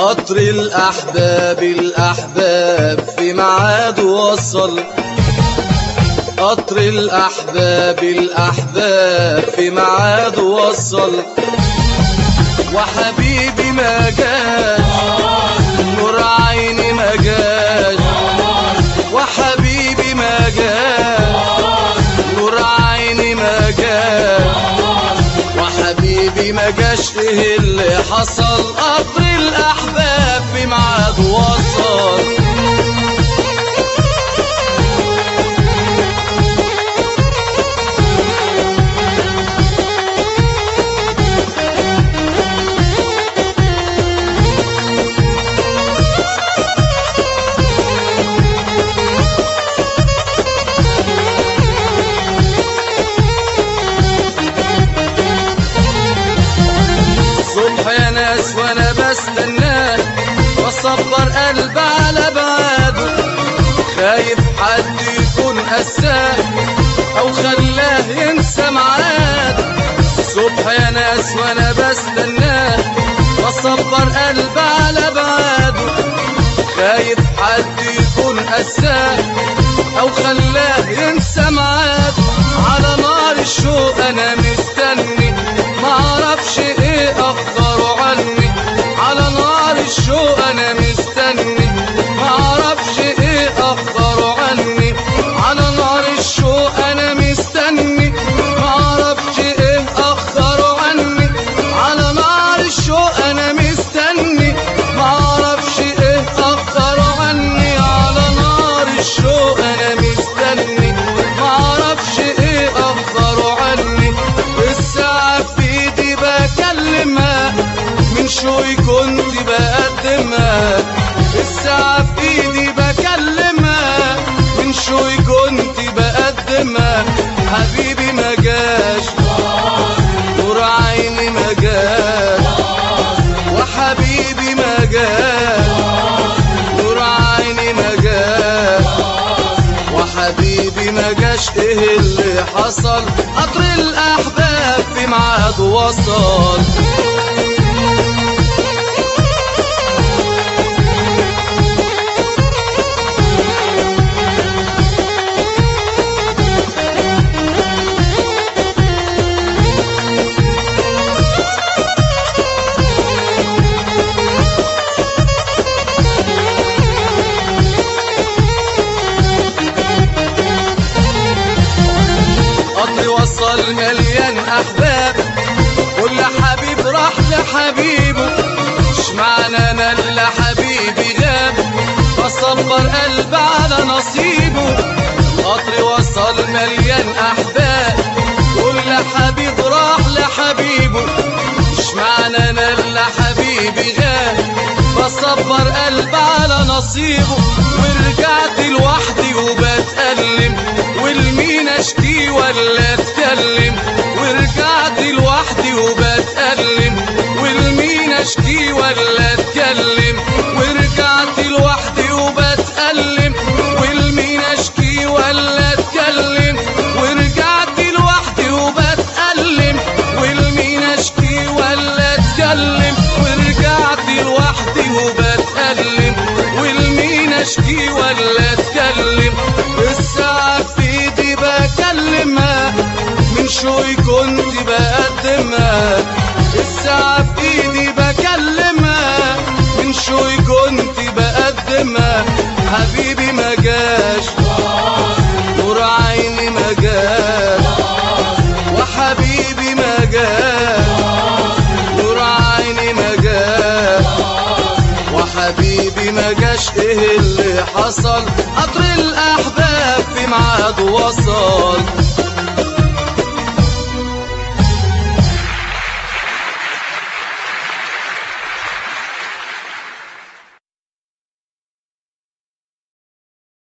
قطر الأحباب الأحباب في ميعاده وصل. قطر الأحباب الأحباب في ميعاده وصل. وحبيبي ما جاش نور عيني ما جاش. وحبيبي ما جاش نور عيني ما جاش. وحبيبي ما جاش ايه اللي حصل؟ قطر الأحباب في ميعاده وصل. صبح يا ناس وانا بستناه واصبر قلبي على بعاده. خايف حد يكون قساه او خلاه ينسى ميعاده. صبح يا ناس وانا بستناه واصبر قلبي على بعاده. خايف حد يكون قساه او خلاه ينسى ميعاده. على نار الشوق انا مستني معرفش ايه اخره عني. على نار الشوق انا مستني معرفش ايه اخره عني. على نار الشوق انا مستني معرفش ايه اخره عني. على نار الشوق انا مستني معرفش ايه اخره عني. على نار الشوق انا مستني معرفش ايه اخره عني. الساعة في ايدي بكلمها من شوي كنت بقدمها. الساعة في ايدي بكلمها من شوي كنت بقدمها. حبيبي ما جاش نور عيني ما جاش. وحبيبي ما جاش نور عيني ما جاش. وحبيبي ما جاش ايه اللي حصل؟ قطر الأحباب في ميعاده وصل. قطر وصل مليان أحباب كل حبيب راح لحبيبه. اشمعنى انا اللي حبيبي غاب فصبر قلبي على نصيبه. قطر وصل مليان أحباب كل حبيب راح لحبيبه. اشمعنى انا اللي حبيبي غاب فصبر قلبي على نصيبه. ورجعت لوحدي وبتألم والمين اشكي ولا اتكلم. ورجعت لوحدي وبتألم والمين اشكي ولا اتكلم. ورجعت لوحدي وبتألم والمين اشكي ولا اتكلم. ورجعت لوحدي وبتألم والمين اشكي ولا اتكلم. ورجعت لوحدي وبتألم والمين اشكي ولا اتكلم. الساعة في ايدي بكلمها من شوي كنت بقدمها. الساعة في ايدي بكلمها من شوي كنت بقدمها. حبيبي ما جاش نور عيني ما جاش. وحبيبي ما جاش نور عيني ما جاش. وحبيبي ما جاش ايه اللي حصل؟ قطر الأحباب في ميعاده وصل.